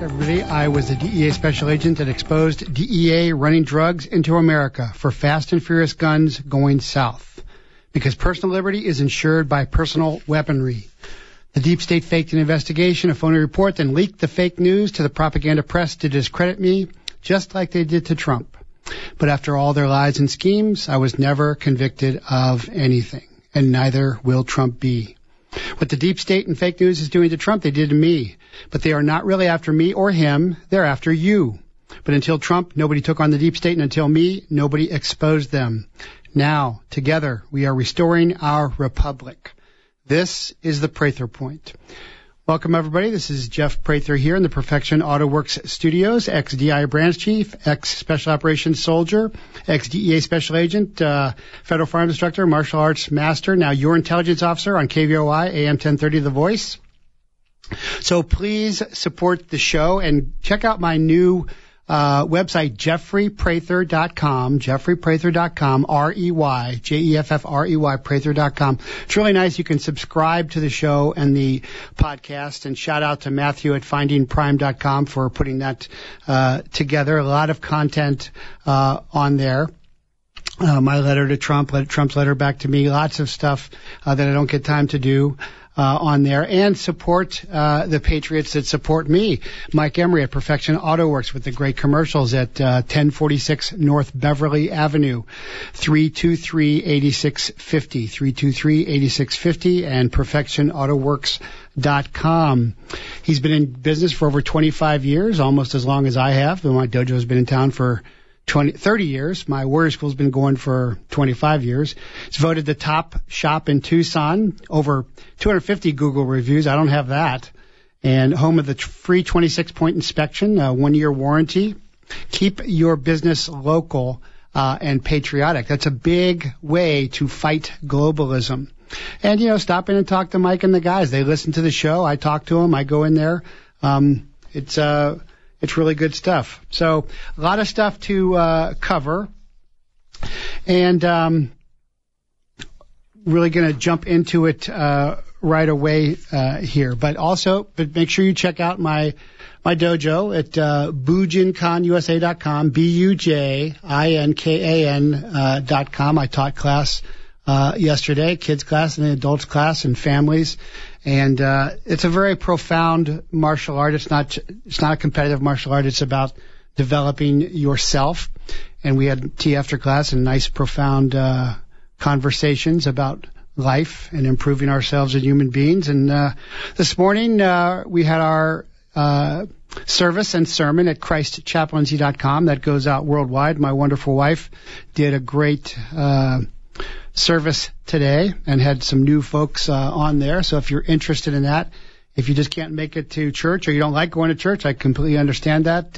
everybody. I was the DEA special agent that exposed DEA running drugs into America for fast and furious guns going south. Because personal liberty is insured by personal weaponry. The deep state faked an investigation, a phony report, then leaked the fake news to the propaganda press to discredit me, just like they did to Trump. But after all their lies and schemes, I was never convicted of anything, and neither will Trump be. What the deep state and fake news is doing to Trump, they did to me. But they are not really after me or him, they're after you. But until Trump, nobody took on the deep state, and until me, nobody exposed them. Now, together, we are restoring our republic. This is the Prather Point. Welcome, everybody. This is Jeff Prather here in the Perfection Auto Works Studios, ex-DI branch chief, ex-special operations soldier, ex-DEA special agent, federal firearms instructor, martial arts master, now your intelligence officer on KVOI, AM 1030, The Voice. So please support the show and check out my new website, jeffreyprather.com, jeffreyprather.com, R-E-Y, Prather.com. It's really nice. You can subscribe to the show and the podcast, and shout out to Matthew at findingprime.com for putting that together. A lot of content on there. My letter to Trump, Trump's letter back to me, lots of stuff that I don't get time to do on there, and support the patriots that support me. Mike Emery at Perfection Auto Works with the great commercials at 1046 North Beverly Avenue, 323-8650, 323-8650, and perfectionautoworks.com. He's been in business for over 25 years, almost as long as I have. My dojo's been in town for 30 years. My Warrior School's been going for 25 years. It's voted the top shop in Tucson, over 250 Google reviews. I don't have that. And home of the free 26-point inspection, 1-year warranty. Keep your business local and patriotic. That's a big way to fight globalism. And, stop in and talk to Mike and the guys. They listen to the show. I talk to them. I go in there. It's really good stuff. So a lot of stuff to cover, and really going to jump into it right away here. But make sure you check out my dojo at bujinkanusa.com, BUJINKAN.com. I taught class yesterday, kids class and adults class and families. And it's a very profound martial art. It's not a competitive martial art. It's about developing yourself. And we had tea after class and nice, profound conversations about life and improving ourselves as human beings. And this morning we had our service and sermon at ChristChaplaincy.com that goes out worldwide. My wonderful wife did a great service today and had some new folks on there. So if you're interested in that, if you just can't make it to church or you don't like going to church, I completely understand that.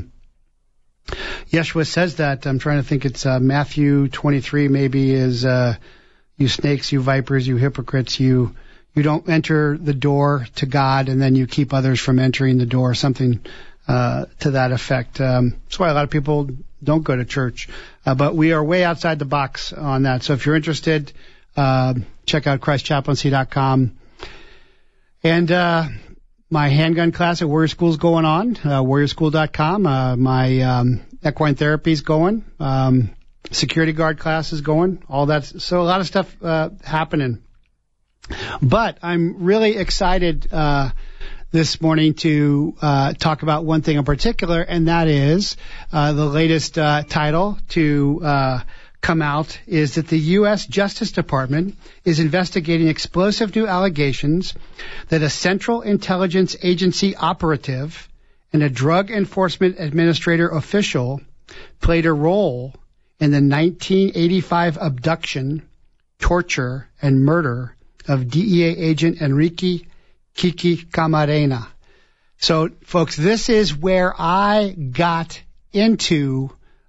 Yeshua says that. I'm trying to think. It's Matthew 23 maybe is you snakes, you vipers, you hypocrites, you don't enter the door to God and then you keep others from entering the door, something to that effect. That's why a lot of people don't go to church. But we are way outside the box on that. So if you're interested, check out ChristChaplaincy.com. And my handgun class at Warrior School is going on, warriorschool.com. My equine therapy is going. Security guard class is going. All that. So a lot of stuff happening. But I'm really excited this morning to talk about one thing in particular, and that is the latest title to come out is that the U.S. Justice Department is investigating explosive new allegations that a Central Intelligence Agency operative and a Drug Enforcement Administrator official played a role in the 1985 abduction, torture, and murder of DEA agent Enrique Kiki Camarena. So, folks, this is where I got into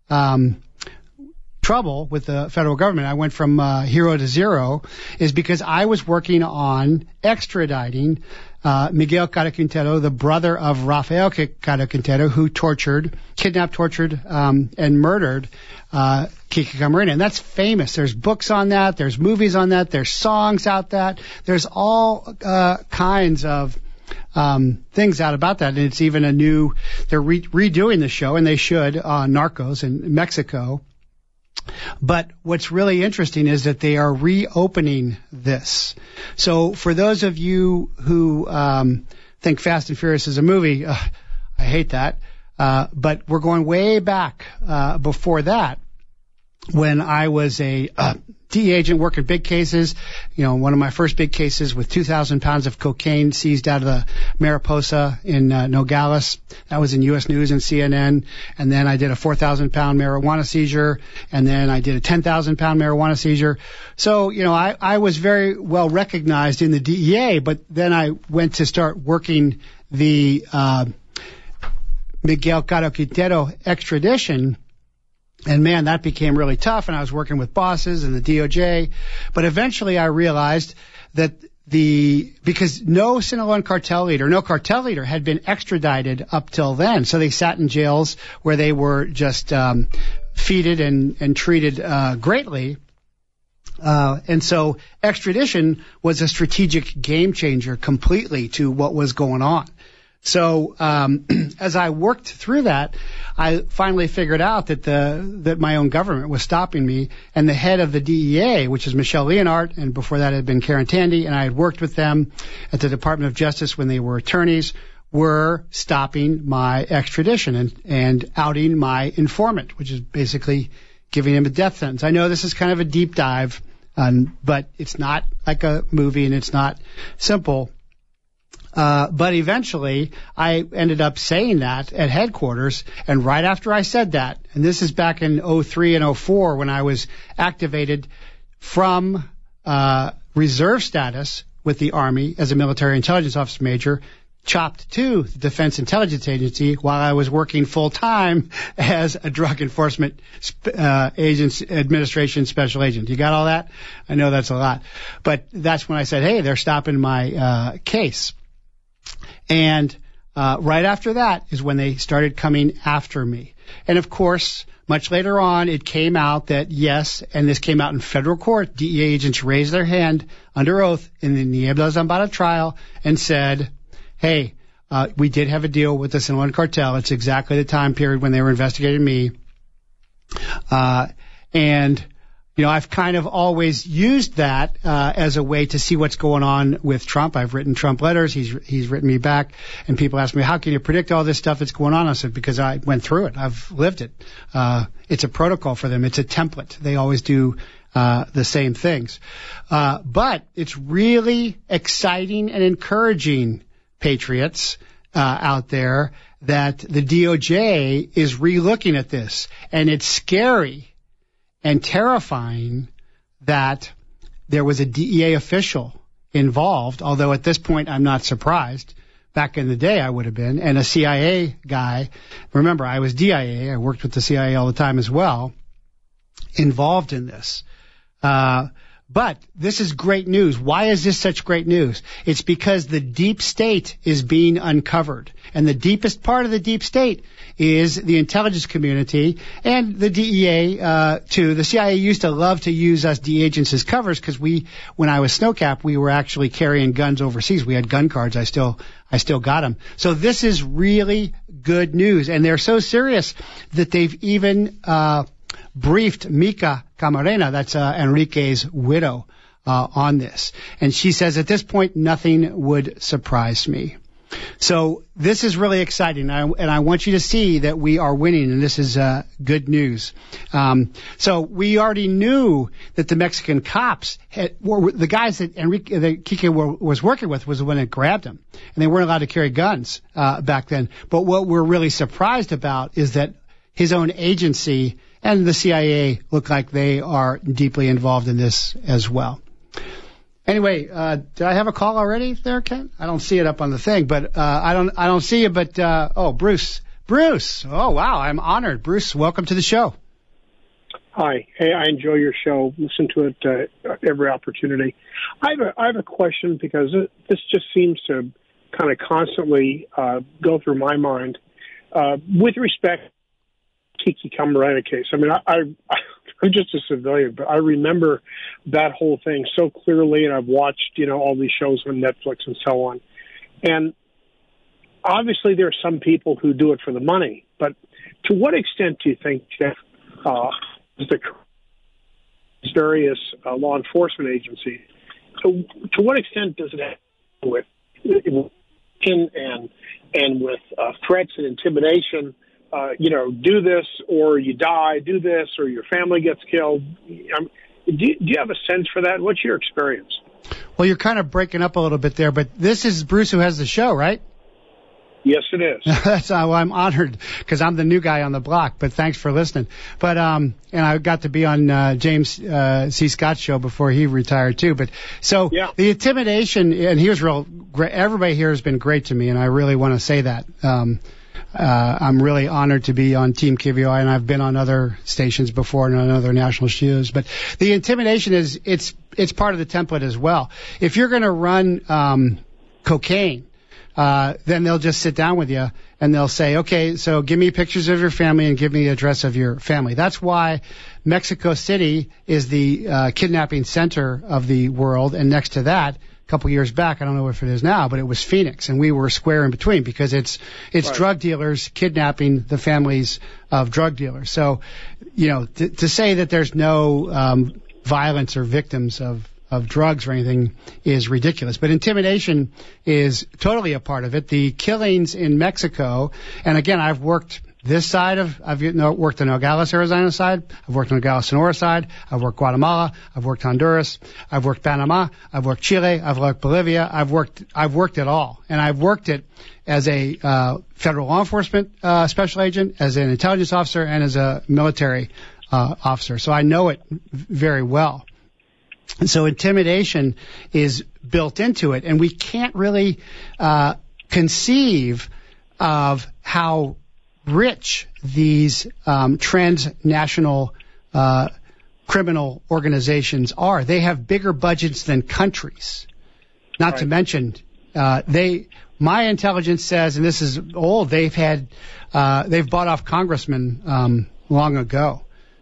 trouble with the federal government. I went from hero to zero, is because I was working on extraditing Miguel Caro Quintero, the brother of Rafael Caro Quintero, who kidnapped, tortured, and murdered Kiki Camarena. And that's famous. There's books on that. There's movies on that. There's songs out that. There's all kinds of things out about that. And it's even they're redoing the show, and they should, on Narcos in Mexico. But what's really interesting is that they are reopening this. So for those of you who think Fast and Furious is a movie, I hate that. But we're going way back before that, when I was a DEA agent working big cases. One of my first big cases with 2,000 pounds of cocaine seized out of the Mariposa in Nogales. That was in U.S. News and CNN. And then I did a 4,000-pound marijuana seizure. And then I did a 10,000-pound marijuana seizure. So, I was very well recognized in the DEA, but then I went to start working the Miguel Caro Quintero extradition. And man, that became really tough, and I was working with bosses and the DOJ. But eventually I realized that because no Sinaloan cartel leader had been extradited up till then. So they sat in jails where they were just feted and treated greatly. And so extradition was a strategic game changer completely to what was going on. So as I worked through that, I finally figured out that my own government was stopping me, and the head of the DEA, which is Michelle Leonard, and before that had been Karen Tandy, and I had worked with them at the Department of Justice when they were attorneys, were stopping my extradition and outing my informant, which is basically giving him a death sentence. I know this is kind of a deep dive, but it's not like a movie, and it's not simple. But eventually, I ended up saying that at headquarters, and right after I said that, and this is back in 03 and 04 when I was activated from reserve status with the Army as a military intelligence officer major, chopped to the Defense Intelligence Agency while I was working full-time as a Drug Enforcement Administration Special Agent. You got all that? I know that's a lot. But that's when I said, hey, they're stopping my case. And right after that is when they started coming after me. And of course, much later on, it came out that yes, and this came out in federal court, DEA agents raised their hand under oath in the Niebla Zambada trial and said, hey, we did have a deal with the Sinaloan cartel. It's exactly the time period when they were investigating me. I've kind of always used that as a way to see what's going on with Trump. I've written Trump letters. He's written me back, and people ask me, how can you predict all this stuff that's going on? I said, because I went through it. I've lived it. It's a protocol for them. It's a template. They always do the same things. But it's really exciting and encouraging, patriots out there, that the DOJ is re-looking at this. And it's scary and terrifying that there was a DEA official involved, although at this point I'm not surprised. Back in the day I would have been, and a CIA guy. Remember, I was DIA. I worked with the CIA all the time as well, involved in this. But this is great news. Why is this such great news? It's because the deep state is being uncovered. And the deepest part of the deep state is the intelligence community and the DEA, too. The CIA used to love to use us DEA agents as covers because when I was Snowcap, we were actually carrying guns overseas. We had gun cards. I still got them. So this is really good news. And they're so serious that they've even, briefed Mica Camarena, that's Enrique's widow, on this. And she says, at this point, nothing would surprise me. So this is really exciting, and I want you to see that we are winning, and this is good news. So we already knew that the Mexican cops were the guys that Kike was working with was the one that grabbed him, and they weren't allowed to carry guns back then. But what we're really surprised about is that his own agency and the CIA look like they are deeply involved in this as well. Anyway, did I have a call already there, Ken? I don't see it up on the thing, but I don't see it. But Bruce. Oh wow, I'm honored. Bruce, welcome to the show. Hi. Hey, I enjoy your show. Listen to it every opportunity. I have a question because this just seems to kind of constantly go through my mind with respect. Kiki Camarena case. I mean, I'm just a civilian, but I remember that whole thing so clearly, and I've watched, all these shows on Netflix and so on. And obviously there are some people who do it for the money, but to what extent do you think, Jeff, the various law enforcement agencies, to what extent does it have to do with and with threats and intimidation? Do this or you die, do this or your family gets killed. Do you have a sense for that? What's your experience? Well, you're kind of breaking up a little bit there, but this is Bruce who has the show, right? Yes, it is. That's how I'm honored because I'm the new guy on the block, but thanks for listening. But, and I got to be on, James, C. Scott's show before he retired too. But so the intimidation, and he was real great. Everybody here has been great to me, and I really want to say that. I'm really honored to be on Team KVOI, and I've been on other stations before and on other national shows. But the intimidation it's part of the template as well. If you're going to run, cocaine, then they'll just sit down with you and they'll say, okay, so give me pictures of your family and give me the address of your family. That's why Mexico City is the kidnapping center of the world. And next to that, a couple years back, I don't know if it is now, but it was Phoenix. And we were square in between because it's right. Drug dealers kidnapping the families of drug dealers. So, to say that there's no violence or victims of drugs or anything is ridiculous. But intimidation is totally a part of it. The killings in Mexico, and again, I've worked this side I've worked on Nogales, Arizona side. I've worked on Nogales, Sonora side. I've worked Guatemala. I've worked Honduras. I've worked Panama. I've worked Chile. I've worked Bolivia. I've worked it all. And I've worked it as a federal law enforcement special agent, as an intelligence officer, and as a military officer. So I know it very well. And so intimidation is built into it, and we can't really conceive of how rich these transnational criminal organizations are. They have bigger budgets than countries. Not right. to mention, my intelligence says, and this is old, they've bought off congressmen long ago.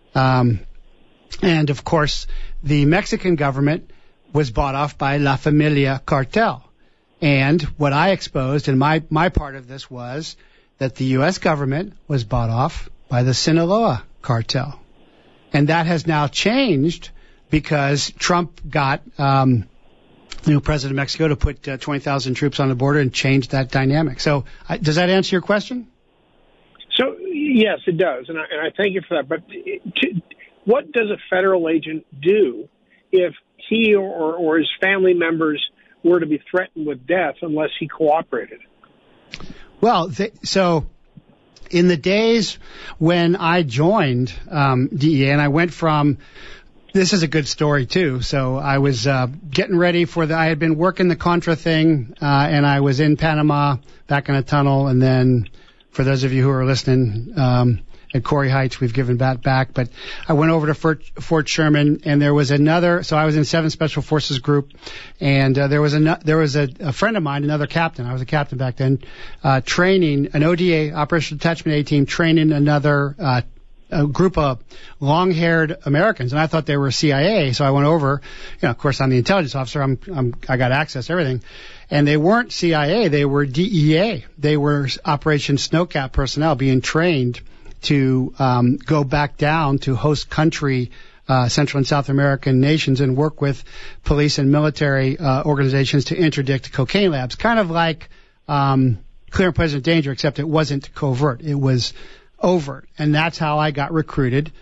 And of course, the Mexican government was bought off by La Familia cartel. And what I exposed, and my part of this was that the U.S. government was bought off by the Sinaloa cartel. And that has now changed because Trump got, President of Mexico to put 20,000 troops on the border and change that dynamic. So does that answer your question? So, yes, it does. And I thank you for that. But what does a federal agent do if he or his family members were to be threatened with death unless he cooperated? Well, so in the days when I joined DEA, and I went from, this is a good story too, so I was getting ready for I had been working the Contra thing, and I was in Panama, back in a tunnel, and then for those of you who are listening, at Corey Heights, we've given that back, but I went over to Fort Sherman, and there was so I was in 7th Special Forces Group, and there was a friend of mine, another captain, I was a captain back then, training an ODA, Operational Detachment A team, training another a group of long-haired Americans, and I thought they were CIA, so I went over, of course I'm the intelligence officer, I got access to everything, and they weren't CIA, they were DEA, they were Operation Snowcap personnel being trained to go back down to host country, Central and South American nations, and work with police and military organizations to interdict cocaine labs. Kind of like Clear and Present Danger, except it wasn't covert. It was overt. And that's how I got recruited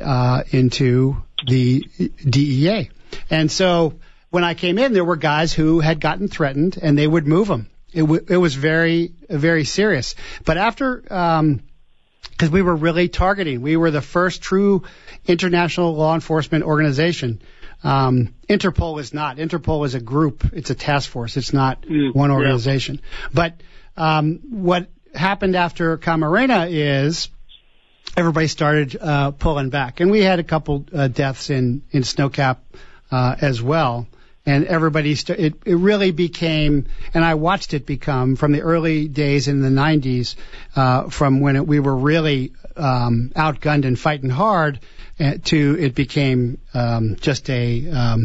into the DEA. And so when I came in, there were guys who had gotten threatened, and they would move them. It was very, very serious. But after... because we were really targeting. We were the first true international law enforcement organization. Interpol is not. Interpol is a group. It's a task force. It's not one organization. Yeah. But what happened after Camarena is everybody started pulling back. And we had a couple deaths in Snowcap as well. And everybody, it really became, and I watched it become from the early days in the 90s, from when we were really outgunned and fighting hard, to it became just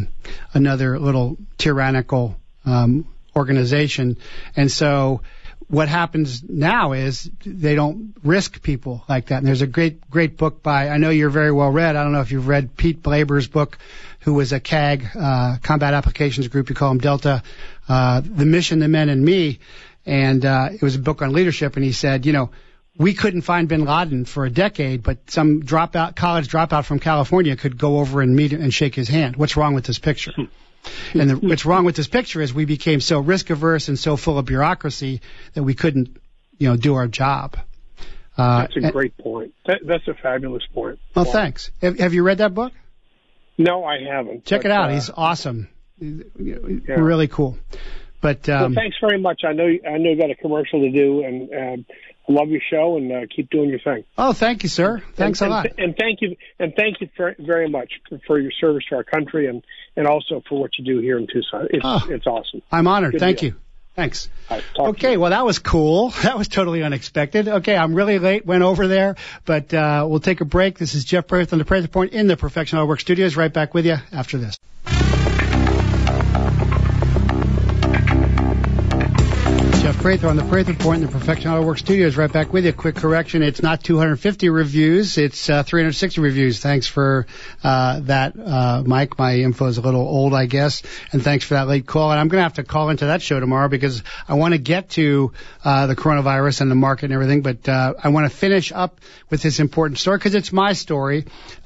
another little tyrannical organization. And so what happens now is they don't risk people like that. And there's a great book by, I know you're very well read. I don't know if you've read Pete Blaber's book, who was a CAG, Combat Applications Group. You call him Delta, The Mission, the Men, and Me. And it was a book on leadership. And he said, we couldn't find bin Laden for a decade, but some college dropout from California could go over and meet him and shake his hand. What's wrong with this picture? And what's wrong with this picture is we became so risk averse and so full of bureaucracy that we couldn't, do our job. That's a great point. That's a fabulous point. Well, thanks. Have you read that book? No, I haven't. Check it out. He's awesome. Really cool. But well, thanks very much. I know you got a commercial to do, and I love your show, and keep doing your thing. Oh, thank you, sir. Thanks a lot. And thank you very much for your service to our country, and also for what you do here in Tucson. It's awesome. I'm honored. Thank you. Thanks. Okay, well, that was cool. That was totally unexpected. Okay, I'm really late, went over there, but we'll take a break. This is Jeff Prather on the Prather Point in the Perfection Auto Works Studios. Right back with you after this. Jeff Prather on the Prather Point in the Perfection Auto Works Studios. Right back with you. Quick correction. It's not 250 reviews. It's 360 reviews. Thanks for that, Mike. My info is a little old, I guess. And thanks for that late call. And I'm going to have to call into that show tomorrow because I want to get to the coronavirus and the market and everything. But I want to finish up with this important story because it's my story.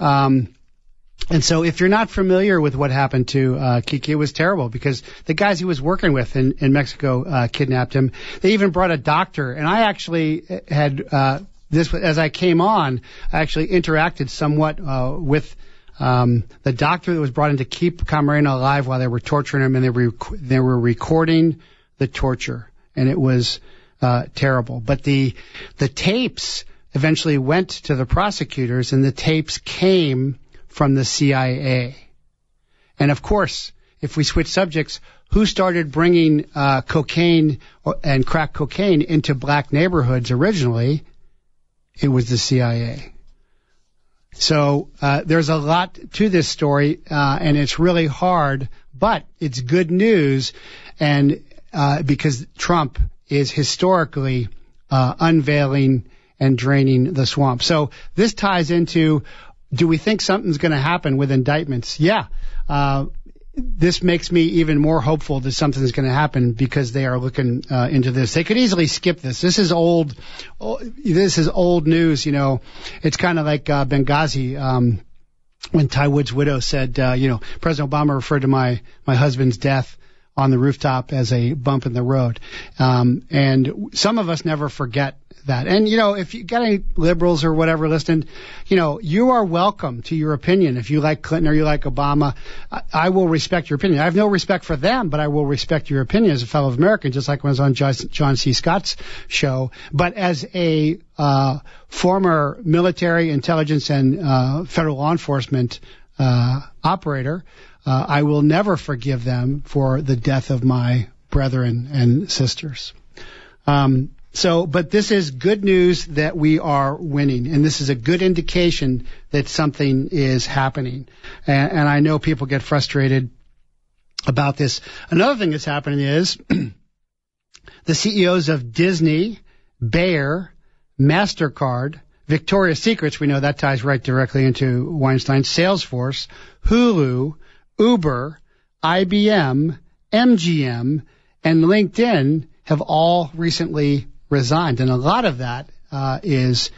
And so if you're not familiar with what happened to Kiki, it was terrible because the guys he was working with in Mexico kidnapped him. They even brought a doctor. And I actually had this as I came on, I actually interacted somewhat with the doctor that was brought in to keep Camarena alive while they were torturing him, and they were recording the torture, and it was terrible. But the tapes eventually went to the prosecutors, and the tapes came from the CIA. And of course, if we switch subjects, who started bringing cocaine and crack cocaine into black neighborhoods originally? It was the CIA. So there's a lot to this story, and it's really hard, but it's good news, and because Trump is historically unveiling and draining the swamp. So this ties into, do we think something's going to happen with indictments? Yeah. This makes me even more hopeful that something's going to happen because they are looking into this. They could easily skip this. This is old. This is old news. It's kind of like Benghazi. When Ty Wood's widow said, President Obama referred to my husband's death on the rooftop as a bump in the road. And some of us never forget that. And, if you got any liberals or whatever listening, you are welcome to your opinion. If you like Clinton or you like Obama, I will respect your opinion. I have no respect for them, but I will respect your opinion as a fellow American, just like when I was on John C. Scott's show. But as a former military intelligence and federal law enforcement operator, I will never forgive them for the death of my brethren and sisters. But this is good news that we are winning, and this is a good indication that something is happening. And I know people get frustrated about this. Another thing that's happening is the CEOs of Disney, Bayer, MasterCard, Victoria's Secrets, we know that ties right directly into Weinstein, Salesforce, Hulu, Uber, IBM, MGM, and LinkedIn have all recently resigned. And a lot of that is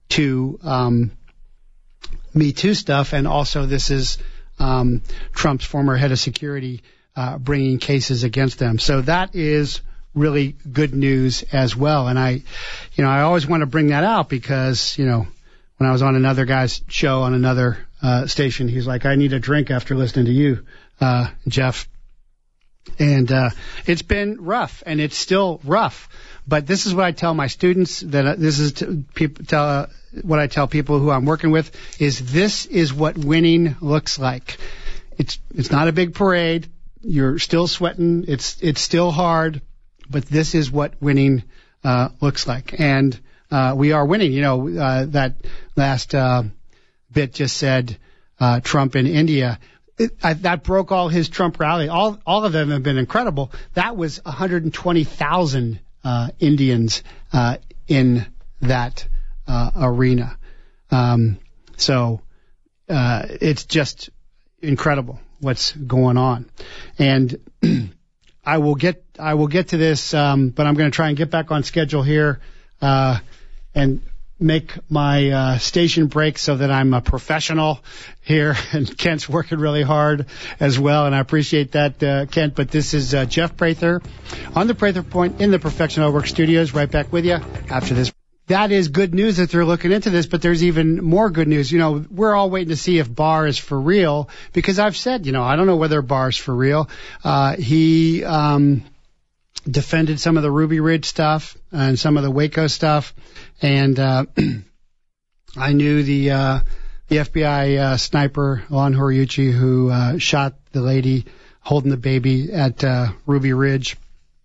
to Me Too stuff, and also this is Trump's former head of security bringing cases against them. So that is really good news as well. And I always want to bring that out because, when I was on another guy's show on another station, he's like, I need a drink after listening to you, Jeff. And it's been rough, and it's still rough. But this is what I tell my students, that this is what I tell people who I'm working with, is this is what winning looks like. It's not a big parade. You're still sweating. It's still hard, but this is what winning looks like. And we are winning. That last bit just said Trump in India. That broke all his Trump rally. All of them have been incredible. That was 120,000 Indians in that arena. So it's just incredible what's going on. And I will get to this, but I'm going to try and get back on schedule here and make my station break so that I'm a professional here. And Kent's working really hard as well, and I appreciate that, Kent. But this is Jeff Prather on the Prather Point in the Professional Work Studios. Right back with you after this. That is good news that they're looking into this, but there's even more good news. You know, we're all waiting to see if Barr is for real, because I've said, I don't know whether Barr's for real. He defended some of the Ruby Ridge stuff and some of the Waco stuff, and I knew the FBI sniper, Lon Horiuchi, who shot the lady holding the baby at Ruby Ridge.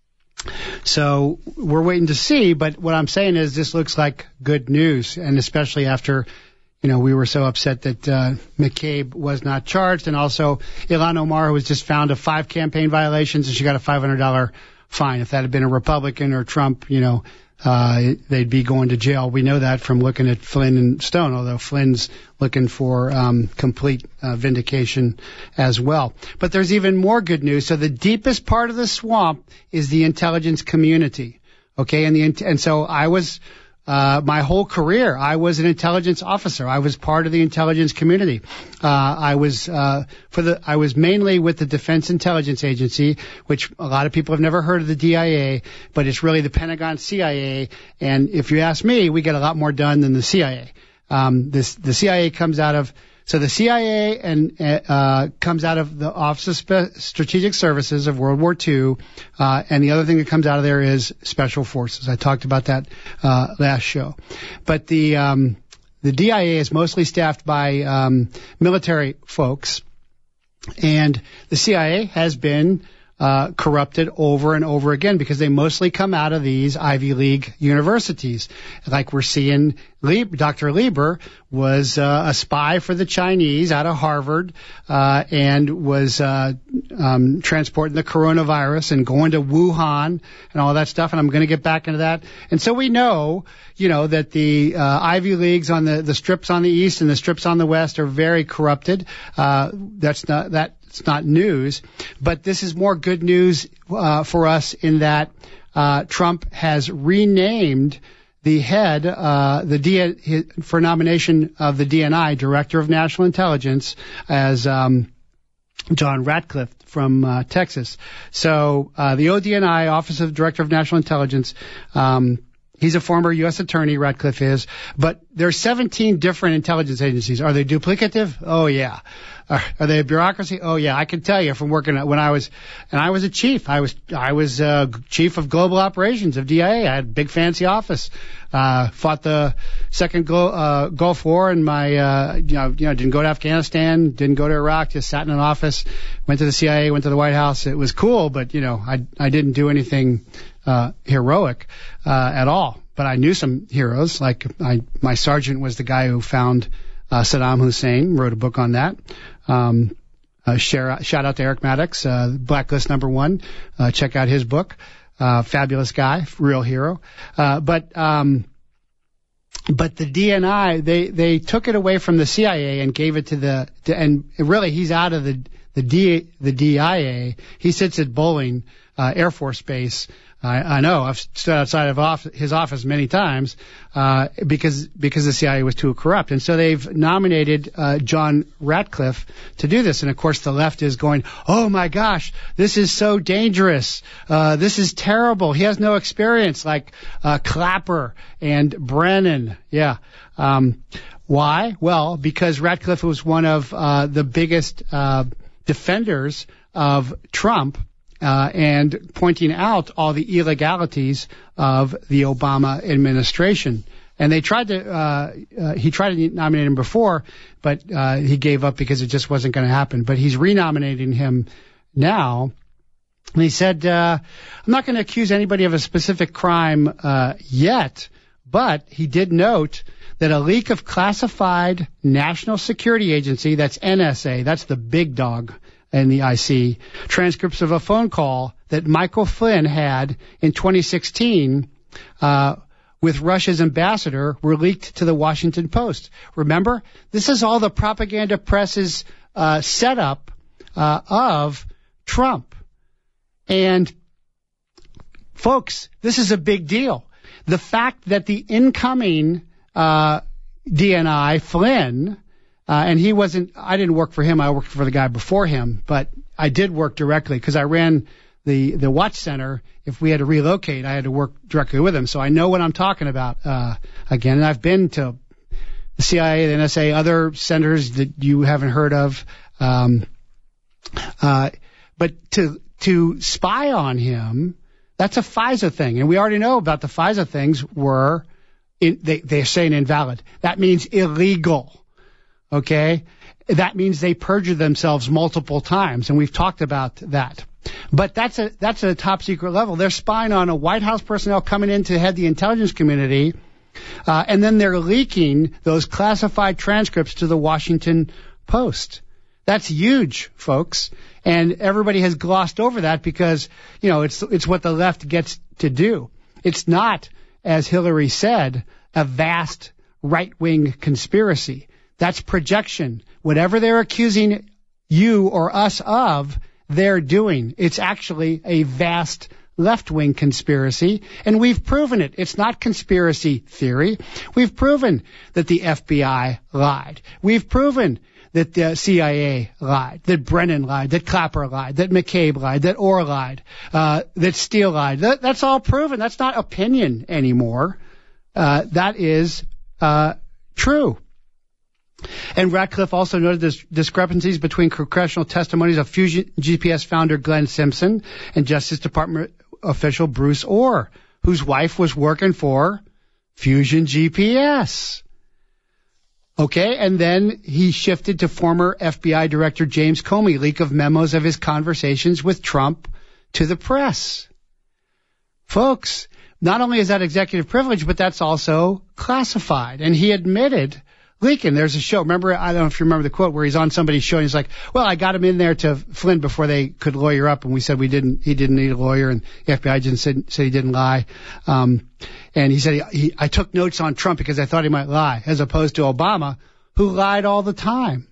So we're waiting to see, but what I'm saying is this looks like good news, and especially after, we were so upset that McCabe was not charged, and also Ilhan Omar, who was just found of 5 campaign violations, and she got a $500 fine. If that had been a Republican or Trump, they'd be going to jail. We know that from looking at Flynn and Stone, although Flynn's looking for complete vindication as well. But there's even more good news. So the deepest part of the swamp is the intelligence community. Okay, and so I was my whole career, I was an intelligence officer. I was part of the intelligence community. I was mainly with the Defense Intelligence Agency, which a lot of people have never heard of the DIA, but it's really the Pentagon CIA. And if you ask me, we get a lot more done than the CIA. The CIA comes out of the CIA comes out of the Office of Strategic Services of World War II, and the other thing that comes out of there is Special Forces. I talked about that last show. But the DIA is mostly staffed by military folks, and the CIA has been corrupted over and over again because they mostly come out of these Ivy League universities. Like we're seeing, Dr. Lieber was a spy for the Chinese out of Harvard, and was transporting the coronavirus and going to Wuhan and all that stuff. And I'm going to get back into that. And so we know, that the Ivy Leagues on the strips on the east and the strips on the west are very corrupted. It's not news, but this is more good news for us in that Trump has renamed the head for nomination of the DNI, Director of National Intelligence, as John Ratcliffe from Texas. So the ODNI, Office of Director of National Intelligence, he's a former U.S. attorney, Ratcliffe is, but there's 17 different intelligence agencies. Are they duplicative? Oh, yeah. Are they a bureaucracy? Oh, yeah. I can tell you from working when I was a chief. I was chief of global operations of DIA. I had a big fancy office. Fought the second Gulf War, and my didn't go to Afghanistan, didn't go to Iraq, just sat in an office, went to the CIA, went to the White House. It was cool, but I didn't do anything heroic at all. But I knew some heroes. Like my sergeant was the guy who found Saddam Hussein, wrote a book on that. Shout out to Eric Maddox, Blacklist #1. Check out his book. Fabulous guy, real hero. But the DNI, they took it away from the CIA and gave it to and really he's out of the DIA. He sits at Bolling Air Force Base. I know. I've stood outside of his office many times because the CIA was too corrupt. And so they've nominated John Ratcliffe to do this. And, of course, the left is going, oh, my gosh, this is so dangerous. This is terrible. He has no experience like Clapper and Brennan. Yeah. Why? Well, because Ratcliffe was one of the biggest defenders of Trump. And pointing out all the illegalities of the Obama administration. And they tried he tried to nominate him before, but he gave up because it just wasn't going to happen. But he's renominating him now. And he said, I'm not going to accuse anybody of a specific crime yet, but he did note that a leak of classified National Security Agency, that's NSA, that's the big dog, and the IC, transcripts of a phone call that Michael Flynn had in 2016 with Russia's ambassador were leaked to the Washington Post. Remember, this is all the propaganda press's setup of Trump. And folks, this is a big deal. The fact that the incoming DNI, Flynn, and he wasn't, I didn't work for him, I worked for the guy before him, but I did work directly because I ran the Watch Center. If we had to relocate, I had to work directly with him. So I know what I'm talking about, again, and I've been to the CIA, the NSA, other centers that you haven't heard of. But to spy on him, that's a FISA thing. And we already know about the FISA things were, they're saying invalid. That means illegal. Okay? That means they perjured themselves multiple times. And we've talked about that. But that's a top secret level. They're spying on a White House personnel coming in to head the intelligence community. And then they're leaking those classified transcripts to the Washington Post. That's huge, folks. And everybody has glossed over that because, you know, it's what the left gets to do. It's not, as Hillary said, a vast right-wing conspiracy. That's projection. Whatever they're accusing you or us of, they're doing. It's actually a vast left-wing conspiracy, and we've proven it. It's not conspiracy theory. We've proven that the FBI lied. We've proven that the CIA lied, that Brennan lied, that Clapper lied, that McCabe lied, that Orr lied, that Steele lied. That's all proven. That's not opinion anymore. That is true. And Ratcliffe also noted the discrepancies between congressional testimonies of Fusion GPS founder Glenn Simpson and Justice Department official Bruce Orr, whose wife was working for Fusion GPS. Okay, and then he shifted to former FBI Director James Comey, leak of memos of his conversations with Trump to the press. Folks, not only is that executive privilege, but that's also classified. And he admitted leaking. There's a show, remember, I don't know if you remember the quote where he's on somebody's show and he's like, well, I got him in there to Flynn before they could lawyer up, and we said he didn't need a lawyer, and the FBI agent said he didn't lie. And he said, I took notes on Trump because I thought he might lie, as opposed to Obama, who lied all the time.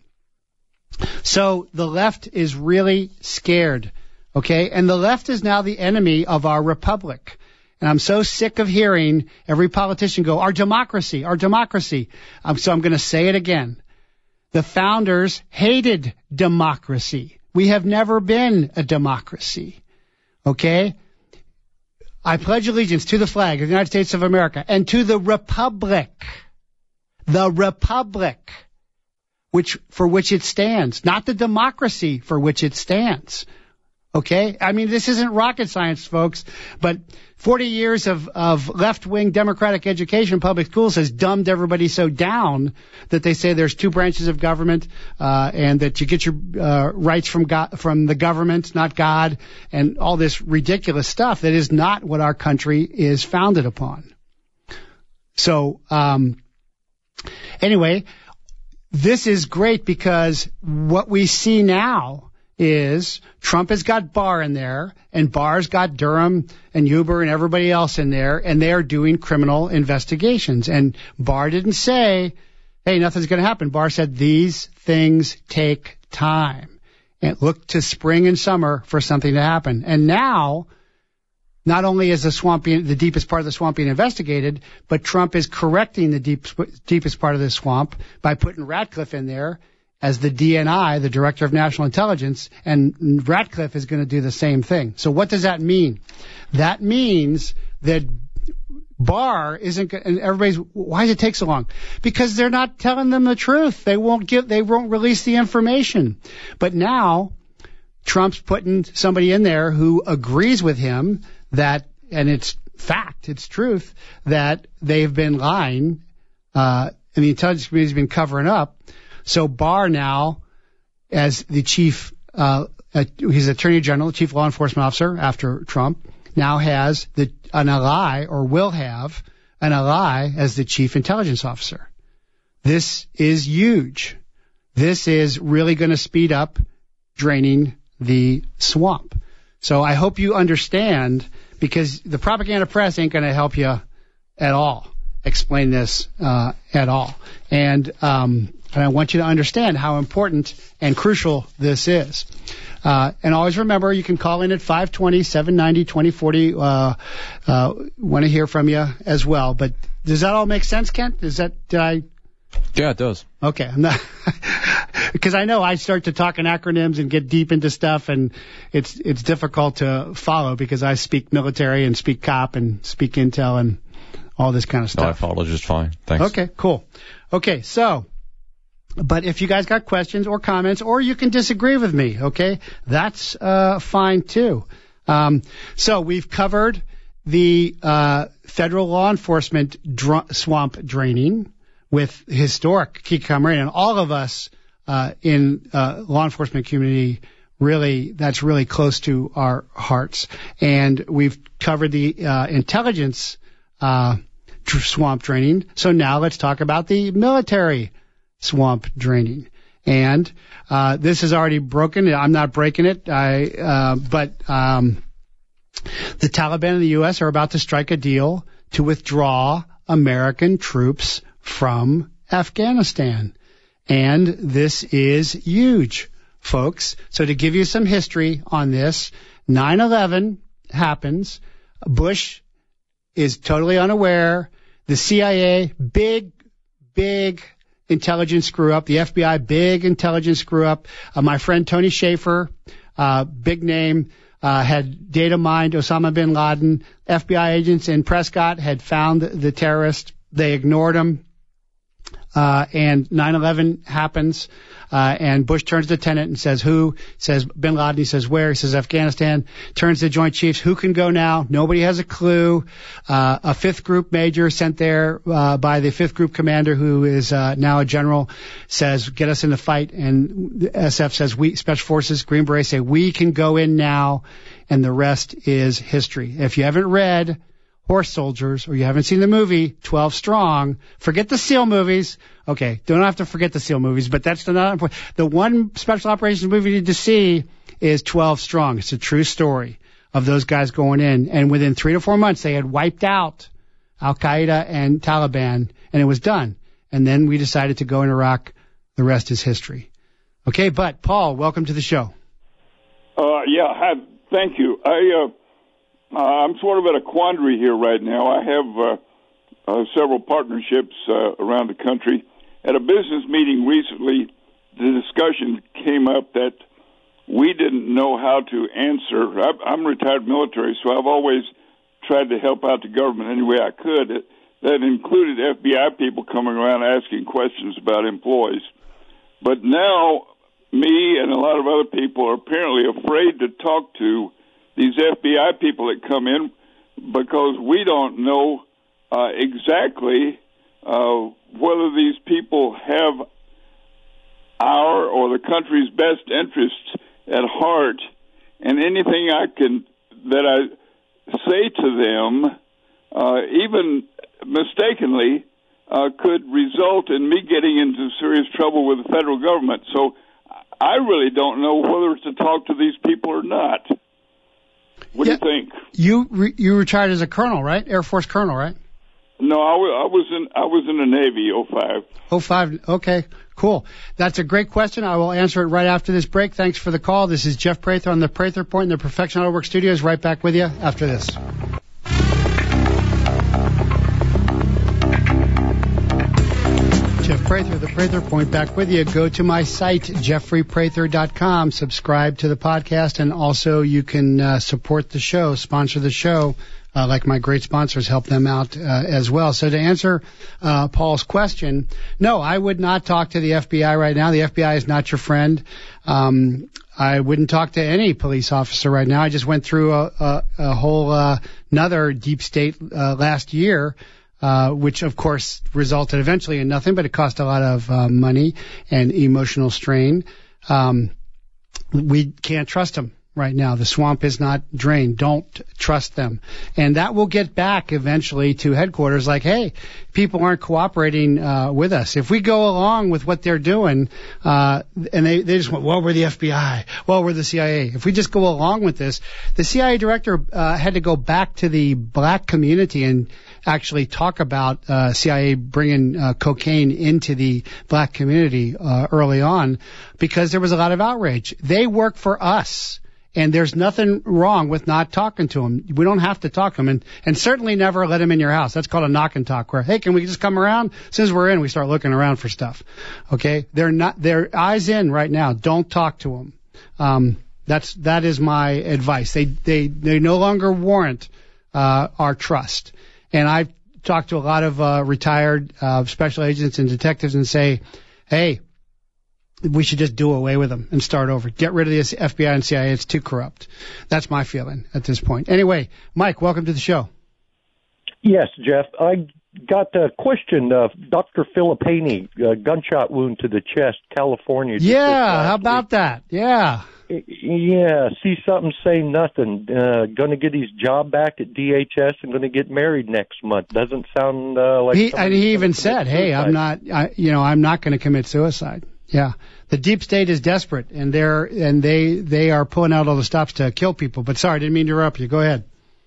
So the left is really scared, okay? And the left is now the enemy of our republic. And I'm so sick of hearing every politician go, our democracy, our democracy. So I'm going to say it again. The founders hated democracy. We have never been a democracy. Okay? I pledge allegiance to the flag of the United States of America and to the republic for which it stands, not the democracy for which it stands. Okay? I mean, this isn't rocket science, folks, but 40 years of left-wing democratic education in public schools has dumbed everybody so down that they say there's two branches of government, and that you get your rights from the government, not God, and all this ridiculous stuff that is not what our country is founded upon. So, anyway, this is great because what we see now is Trump has got Barr in there, and Barr's got Durham and Huber and everybody else in there, and they are doing criminal investigations. And Barr didn't say, hey, nothing's going to happen. Barr said these things take time. And look to spring and summer for something to happen. And now, not only is the deepest part of the swamp being investigated, but Trump is correcting the deepest part of the swamp by putting Ratcliffe in there as the DNI, the Director of National Intelligence, and Ratcliffe is going to do the same thing. So what does that mean? That means that Barr isn't, and everybody's, why does it take so long? Because they're not telling them the truth. They won't release the information. But now, Trump's putting somebody in there who agrees with him that, and it's fact, it's truth, that they've been lying, and the intelligence community's been covering up. So Barr now, as the chief, he's Attorney General, Chief Law Enforcement Officer after Trump, now has an ally, or will have an ally, as the Chief Intelligence Officer. This is huge. This is really going to speed up draining the swamp. So I hope you understand, because the propaganda press ain't going to help you at all explain this at all. And I want you to understand how important and crucial this is. And always remember, you can call in at 520-790-2040. Want to hear from you as well. But does that all make sense, Kent? Yeah, it does. Okay. I'm not, because I know I start to talk in acronyms and get deep into stuff, and it's difficult to follow because I speak military and speak cop and speak intel and all this kind of stuff. No, I follow just fine. Thanks. Okay, cool. Okay, so, but if you guys got questions or comments, or you can disagree with me, okay, that's fine too. So we've covered the federal law enforcement swamp draining with historic Kiki Comrie, and all of us in law enforcement community, really, that's really close to our hearts. And we've covered the intelligence swamp draining. So now let's talk about the military swamp draining. And this is already broken. I'm not breaking it. But the Taliban and the U.S. are about to strike a deal to withdraw American troops from Afghanistan. And this is huge, folks. So to give you some history on this, 9/11 happens. Bush is totally unaware. The CIA, big intelligence screw up. The FBI, big intelligence screw up. My friend Tony Schaefer, big name, had data mined Osama bin Laden. FBI agents in Prescott had found the terrorist. They ignored him. And 9/11 happens, and Bush turns to Tenet and says, who? Says bin Laden. He says, where? He says, Afghanistan. Turns to Joint Chiefs. Who can go now? Nobody has a clue. A 5th Group major sent there by the 5th Group commander, who is now a general, says, get us in the fight. And the SF says, we, Special Forces, Green Berets say, we can go in now, and the rest is history. If you haven't read Horse Soldiers, or you haven't seen the movie 12 Strong, forget the SEAL movies. Okay, don't have to forget the SEAL movies, but that's not important. The one special operations movie you need to see is 12 Strong. It's a true story of those guys going in, and within 3 to 4 months they had wiped out Al-Qaeda and Taliban, and it was done. And then we decided to go in Iraq. The rest is history. Okay, but Paul, welcome to the show. Thank you. I'm sort of at a quandary here right now. I have several partnerships around the country. At a business meeting recently, the discussion came up that we didn't know how to answer. I'm retired military, so I've always tried to help out the government any way I could. That included FBI people coming around asking questions about employees. But now, me and a lot of other people are apparently afraid to talk to these FBI people that come in because we don't know exactly whether these people have our or the country's best interests at heart, and anything that I say to them, even mistakenly, could result in me getting into serious trouble with the federal government. So I really don't know whether to talk to these people or not. What do you think? You retired as a colonel, right? Air Force colonel, right? No, I was in the Navy, 05. 05, okay, cool. That's a great question. I will answer it right after this break. Thanks for the call. This is Jeff Prather on the Prather Point in the Perfection Auto Work Studios. Right back with you after this. Jeff Prather, the Prather Point, back with you. Go to my site, jeffreyprather.com. Subscribe to the podcast, and also you can support the show, sponsor the show, like my great sponsors, help them out as well. So to answer Paul's question, no, I would not talk to the FBI right now. The FBI is not your friend. I wouldn't talk to any police officer right now. I just went through a whole another deep state last year, which of course resulted eventually in nothing, but it cost a lot of money and emotional strain. We can't trust them. right now. The swamp is not drained. Don't trust them. And that will get back eventually to headquarters like, hey, people aren't cooperating with us. If we go along with what they're doing, and they just went, well, we're the FBI, well, we're the CIA. If we just go along with this, the CIA director had to go back to the black community and actually talk about CIA bringing cocaine into the black community early on because there was a lot of outrage. They work for us. And there's nothing wrong with not talking to them. We don't have to talk to them, and certainly never let them in your house. That's called a knock and talk, where, hey, can we just come around? As soon as we're in, we start looking around for stuff. Okay? They're eyes in right now. Don't talk to them. That is my advice. They no longer warrant our trust. And I've talked to a lot of retired special agents and detectives and say, hey, we should just do away with them and start over. Get rid of the FBI and CIA. It's too corrupt. That's my feeling at this point. Anyway, Mike, welcome to the show. Yes, Jeff. I got a question. Dr. Filippini, gunshot wound to the chest, California. Yeah, how about that? Yeah. Yeah, see something, say nothing. Going to get his job back at DHS and going to get married next month. Doesn't sound like... He even said, hey, I'm not going to commit suicide. Yeah, the deep state is desperate, and they are pulling out all the stops to kill people. But sorry, I didn't mean to interrupt you. Go ahead.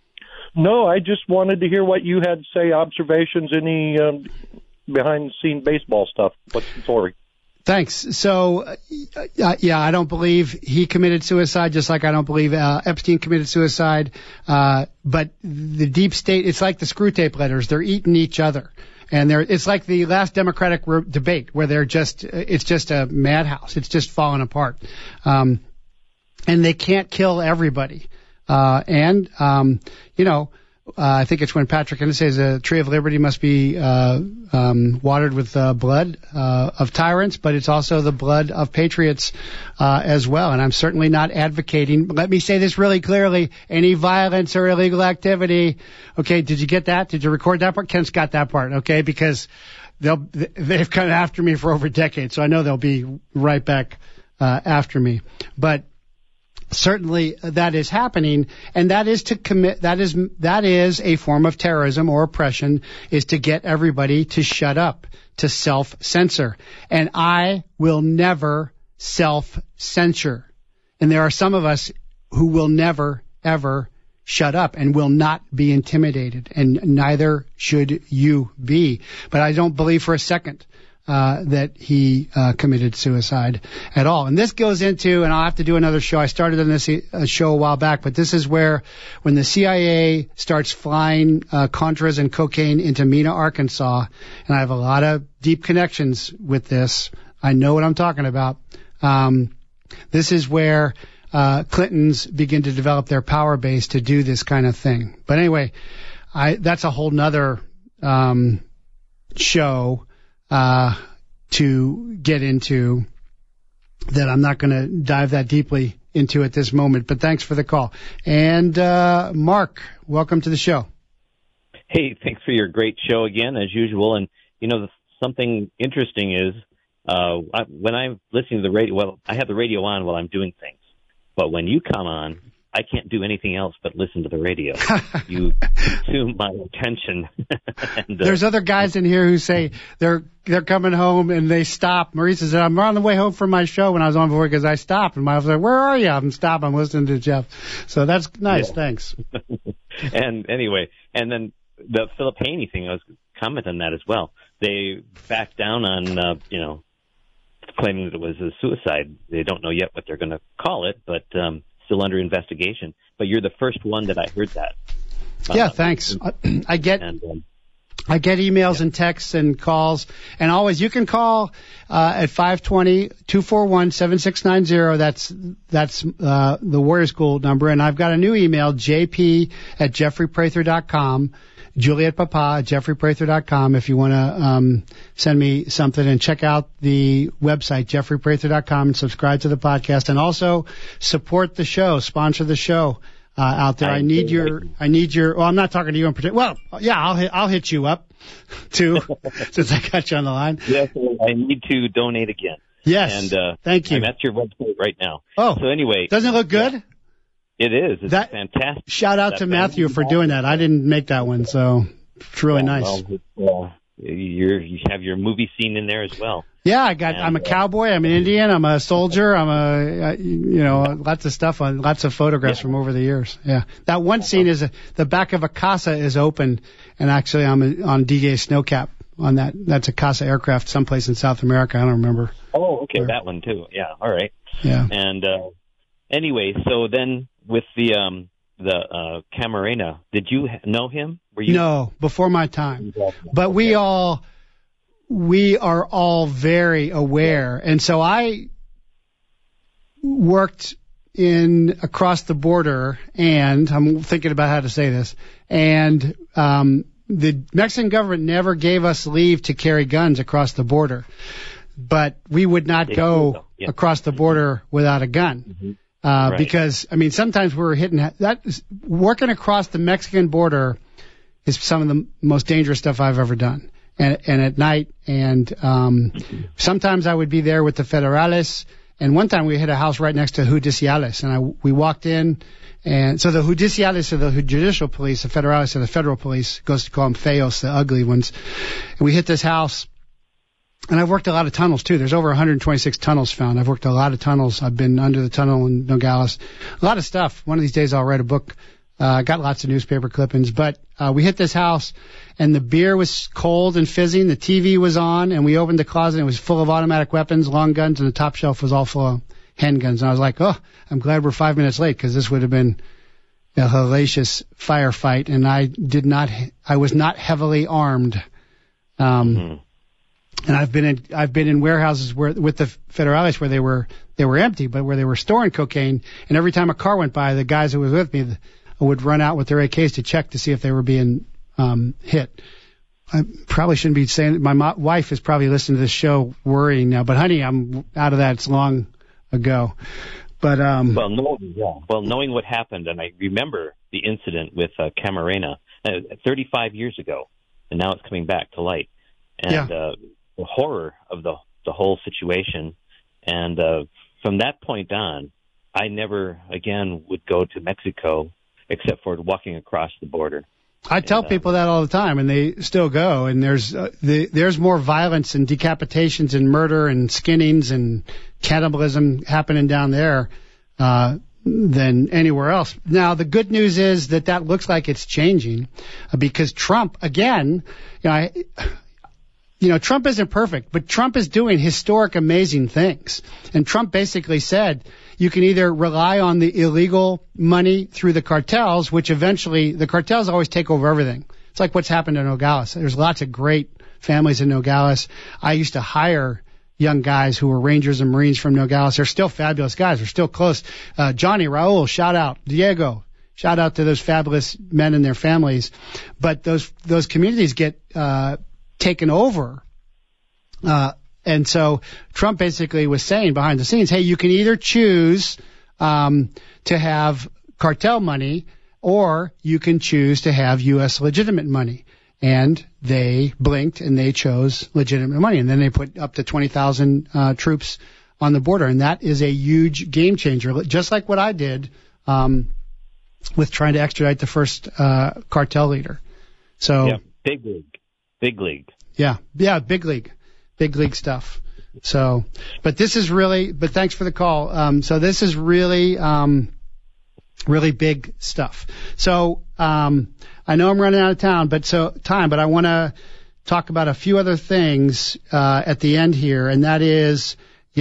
No, I just wanted to hear what you had to say. Observations, any behind-the-scene baseball stuff. What's the story? Thanks. So, yeah, I don't believe he committed suicide, just like I don't believe Epstein committed suicide. But the deep state, it's like the screw tape letters. They're eating each other. And it's like the last Democratic debate where it's just a madhouse. It's just falling apart. And they can't kill everybody. I think it's when Patrick Henry says the tree of liberty must be watered with blood of tyrants, but it's also the blood of patriots as well. And I'm certainly not advocating, let me say this really clearly, any violence or illegal activity. Okay, did you get that? Did you record that part? Kent's got that part, okay, because they've come after me for over a decade, so I know they'll be right back after me. But certainly that is happening, and that is to commit, that is a form of terrorism or oppression, is to get everybody to shut up, to self-censor. And I will never self-censure. And there are some of us who will never, ever shut up and will not be intimidated, and neither should you be. But I don't believe for a second that he committed suicide at all. And this goes into, and I'll have to do another show. I started on this show a while back, but this is where when the CIA starts flying Contras and cocaine into Mena, Arkansas, and I have a lot of deep connections with this. I know what I'm talking about. This is where Clintons begin to develop their power base to do this kind of thing. But anyway, that's a whole nother show to get into that I'm not going to dive that deeply into at this moment, but thanks for the call. And Mark, welcome to the show. Hey, thanks for your great show again, as usual. And, something interesting is when I'm listening to the radio, well, I have the radio on while I'm doing things. But when you come on, I can't do anything else but listen to the radio. You consume my attention. And, there's other guys in here who say they're coming home and they stop. Marisa said, I'm on the way home from my show when I was on before because I stopped. And my wife was like, where are you? I'm stopped. I'm listening to Jeff. So that's nice. Yeah. Thanks. And anyway, and then the Filippini thing, I was commenting on that as well. They backed down on, claiming that it was a suicide. They don't know yet what they're going to call it, but still under investigation. But you're the first one that I heard that. Yeah, thanks. I get emails and texts and calls, and always you can call at 520-241-7690. That's the Warrior School number, and I've got a new email, jp@jeffreyprather.com. Juliet Papa, jeffreyprather.com, if you want to send me something, and check out the website, jeffreyprather.com, and subscribe to the podcast, and also support the show, sponsor the show out there. I need your, well, I'm not talking to you in particular. Well, yeah, I'll hit you up too, since I got you on the line. Yes, I need to donate again. Yes. And, thank you. I'm at your website right now. Oh. So anyway. Doesn't it look good? Yeah. It is. It's fantastic. Shout out to Matthew for doing that. I didn't make that one, so it's really nice. Well, you have your movie scene in there as well. Yeah, I'm a cowboy. I'm an Indian. I'm a soldier. Lots of stuff on lots of photographs from over the years. Yeah, that one scene is the back of a Casa is open, and actually I'm on DGA Snowcap on that. That's a Casa aircraft someplace in South America. I don't remember. Oh, okay, that one too. Yeah, all right. Yeah. And anyway, so then with the Camarena, did you know him? No, before my time. But we are all very aware. And so I worked across the border, and I'm thinking about how to say this, and the Mexican government never gave us leave to carry guns across the border. But we would not go across the border without a gun. Mm-hmm. Right. Because, sometimes we were working across the Mexican border is some of the most dangerous stuff I've ever done. And at night, and sometimes I would be there with the Federales, and one time we hit a house right next to Judiciales, and we walked in, and so the Judiciales are the judicial police, the Federales are the federal police, goes to call them feos, the ugly ones, and we hit this house. And I've worked a lot of tunnels, too. There's over 126 tunnels found. I've worked a lot of tunnels. I've been under the tunnel in Nogales. A lot of stuff. One of these days I'll write a book. Got lots of newspaper clippings. But we hit this house, and the beer was cold and fizzing. The TV was on, and we opened the closet, and it was full of automatic weapons, long guns, and the top shelf was all full of handguns. And I was like, oh, I'm glad we're 5 minutes late, because this would have been a hellacious firefight. And I was not heavily armed. And I've been in warehouses with the Federales where they were empty, but where they were storing cocaine. And every time a car went by, the guys who was with me would run out with their AKs to check to see if they were being hit. I probably shouldn't be saying that. My wife is probably listening to this show worrying now. But honey, I'm out of that. It's long ago. But knowing what happened, and I remember the incident with Camarena 35 years ago, and now it's coming back to light. And the horror of the whole situation. And from that point on, I never again would go to Mexico except for walking across the border. I tell people that all the time, and they still go. And there's more violence and decapitations and murder and skinnings and cannibalism happening down there than anywhere else. Now, the good news is that looks like it's changing because Trump, again, Trump isn't perfect, but Trump is doing historic, amazing things. And Trump basically said you can either rely on the illegal money through the cartels, which eventually the cartels always take over everything. It's like what's happened in Nogales. There's lots of great families in Nogales. I used to hire young guys who were Rangers and Marines from Nogales. They're still fabulous guys. They're still close. Johnny, Raul, shout out. Diego, shout out to those fabulous men and their families. But those communities get taken over. And so Trump basically was saying behind the scenes, hey, you can either choose to have cartel money or you can choose to have U.S. legitimate money. And they blinked and they chose legitimate money. And then they put up to 20,000 troops on the border. And that is a huge game changer, just like what I did with trying to extradite the first cartel leader. So yeah, big league. Yeah, big league stuff. So, but thanks for the call. So this is really big stuff. So, I know I'm running out of time, but I want to talk about a few other things, at the end here. And that is,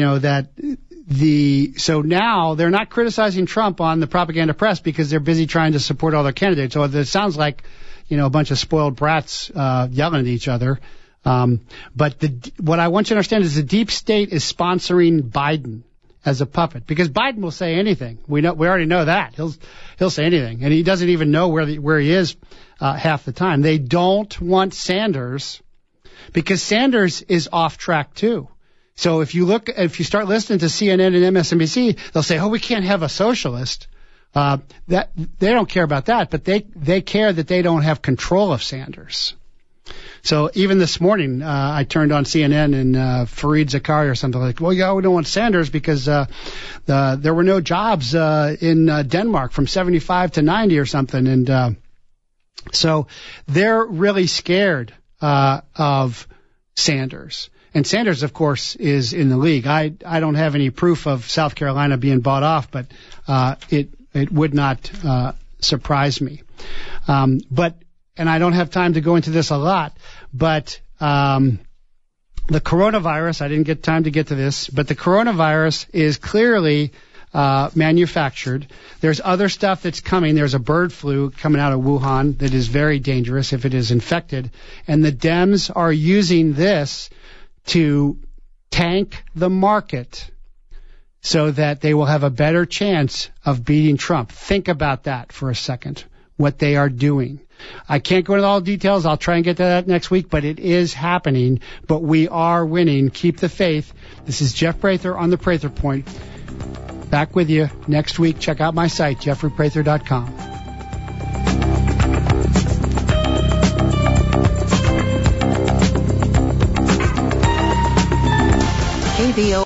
so now they're not criticizing Trump on the propaganda press because they're busy trying to support all their candidates. So it sounds like, a bunch of spoiled brats, yelling at each other. But what I want you to understand is the deep state is sponsoring Biden as a puppet because Biden will say anything. We already know that he'll say anything, and he doesn't even know where he is half the time. They don't want Sanders because Sanders is off track too. So if you start listening to CNN and MSNBC, they'll say, "Oh, we can't have a socialist." That they don't care about that, but they care that they don't have control of Sanders. So even this morning, I turned on CNN and Fareed Zakaria or something like, well, yeah, we don't want Sanders because there were no jobs in Denmark from 75 to 90 or something. And so they're really scared of Sanders. And Sanders, of course, is in the league. I don't have any proof of South Carolina being bought off, but it would not surprise me. And I don't have time to go into this a lot, but the coronavirus, I didn't get time to get to this, but the coronavirus is clearly manufactured. There's other stuff that's coming. There's a bird flu coming out of Wuhan that is very dangerous if it is infected. And the Dems are using this to tank the market so that they will have a better chance of beating Trump. Think about that for a second, what they are doing. I can't go into all the details. I'll try and get to that next week, but it is happening. But we are winning. Keep the faith. This is Jeff Prather on the Prather Point. Back with you next week. Check out my site, jeffreyprather.com. KVO